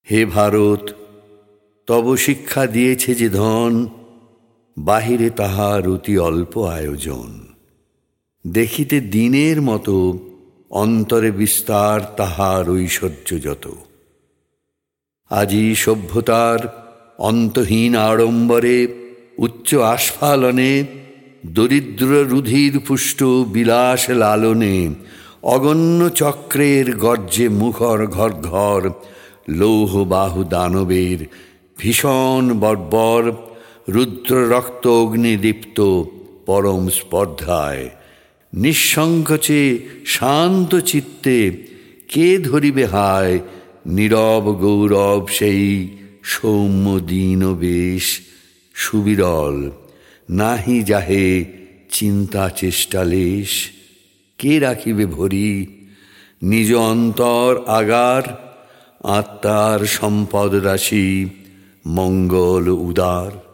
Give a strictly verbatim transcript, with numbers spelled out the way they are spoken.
হে ভারত, তব শিক্ষা দিয়েছে যে ধন, বাহিরে তাহার অতি অল্প আয়োজন। দেখিতে দিনের মতো, অন্তরে বিস্তার তাহার ঐশ্বর্য যত। আজি সভ্যতার অন্তহীন আড়ম্বরে, উচ্চ আস্ফালনে, দরিদ্র রুধির পুষ্ট বিলাস লালনে, অগণ্য চক্রের গর্জে মুখর ঘর ঘর, লৌহ বাহু দানবের ভীষণ বর্বর, রুদ্র রক্ত অগ্নিদীপ্ত পরম স্পর্ধায়, নিঃসংকোচে শান্ত চিত্তে কে ধরিবে হায় নীরব গৌরব সেই সৌম্য দীন বেশ সুবিরল, নাহি যাহে চিন্তা চেষ্টা লেশ। কে রাখিবে ভরি নিজ অন্তর আগার, আত্মার সম্পদ রাশি মঙ্গল উদার।